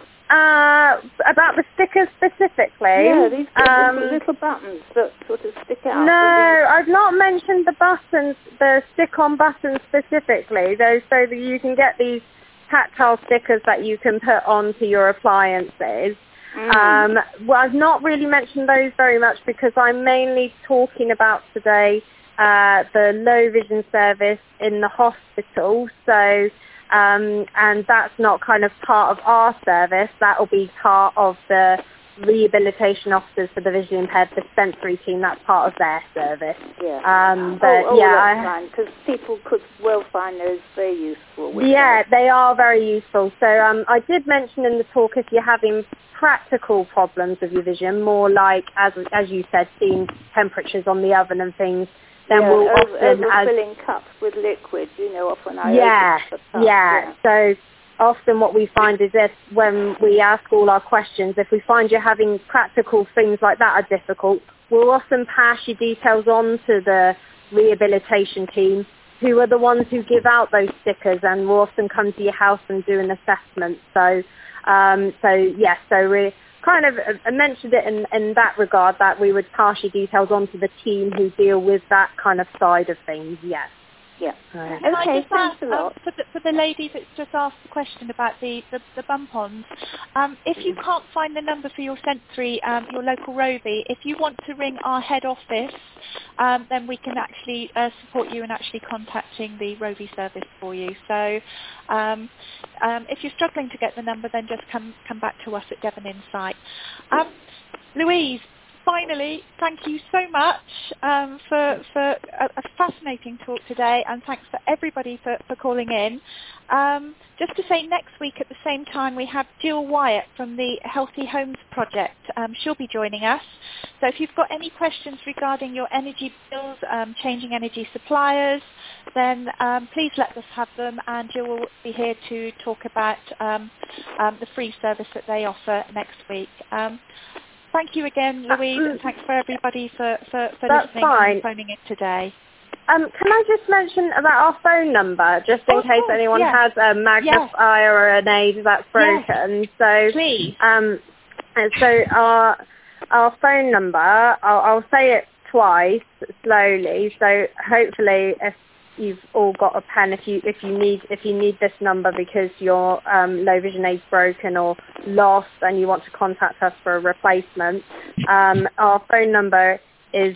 Uh, about the stickers specifically. Yeah, these um, little, little buttons that sort of stick out. No, I've not mentioned the buttons, the stick-on buttons specifically, those so that you can get these tactile stickers that you can put onto your appliances. Mm. Um, well, I've not really mentioned those very much because I'm mainly talking about today uh, the low vision service in the hospital. So, um, and that's not kind of part of our service. That will be part of the rehabilitation officers for the visually impaired, the sensory team. That's part of their service. Yeah. Um, but oh, oh, yeah, that's I, fine, because people could well find those very useful. with yeah, them. they are very useful. So um, I did mention in the talk if you're having practical problems with your vision, more like, as as you said, seeing temperatures on the oven and things, then yeah, we'll over, often... overfilling as, cups with liquid, you know, often I yeah, open the cup, yeah, yeah. so often what we find is if when we ask all our questions, if we find you're having practical things like that are difficult, we'll often pass your details on to the rehabilitation team, who are the ones who give out those stickers, and will often come to your house and do an assessment. So, um, so yes, so we kind of uh, mentioned it in, in that regard, that we would pass your details on to the team who deal with that kind of side of things, yes. Yeah. Right. Can Okay, I just thanks ask, a lot. um, for, the, for the lady that's just asked the question about the, the, the bump-ons, um, if you can't find the number for your sensory, um, your local ROVI, if you want to ring our head office, um, then we can actually uh, support you in actually contacting the ROVI service for you. So um, um, if you're struggling to get the number, then just come, come back to us at Devon Insight. Um, Louise, finally, thank you so much um, for, for a, a fascinating talk today, and thanks for everybody for, for calling in. Um, just to say, next week at the same time we have Jill Wyatt from the Healthy Homes Project. Um, she'll be joining us. So if you've got any questions regarding your energy bills, um, changing energy suppliers, then um, please let us have them, and Jill will be here to talk about um, um, the free service that they offer next week. Um, Thank you again, Louise, and thanks for everybody for, for, for That's listening fine. and phoning in today. Um, can I just mention about our phone number, just in Oh, of case course, anyone yes. has a magnifier or an aid that's broken? Yes. So, Please. um, and so our our phone number, I'll, I'll say it twice slowly. So hopefully, if you've all got a pen, if you if you need if you need this number because your um, low vision aid's broken or lost and you want to contact us for a replacement, um, our phone number is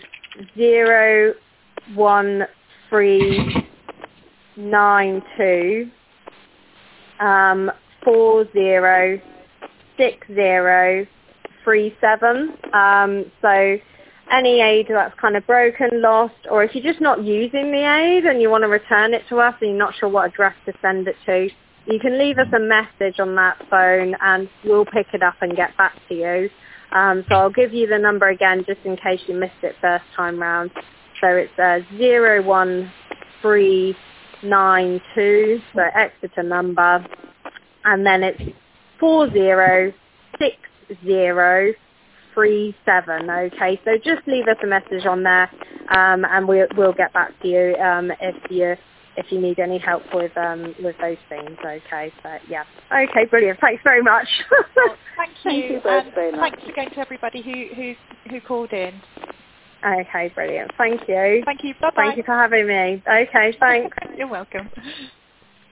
zero one three nine two um, four zero six zero three seven. Um, so any aid that's kind of broken, lost, or if you're just not using the aid and you want to return it to us and you're not sure what address to send it to, you can leave us a message on that phone and we'll pick it up and get back to you. Um, so I'll give you the number again just in case you missed it first time round. So it's uh, zero one three nine two, so Exeter number, and then it's four zero six zero three seven. Okay, so just leave us a message on there, um, and we'll we'll get back to you um, if you if you need any help with um, with those things. Okay, but yeah, okay, brilliant. Thanks very much. Well, thank you. Thank you both um, very much. Thank you again to everybody who who who called in. Okay, brilliant. Thank you. Thank you. Bye bye. Thank you for having me. Okay, thanks. You're welcome.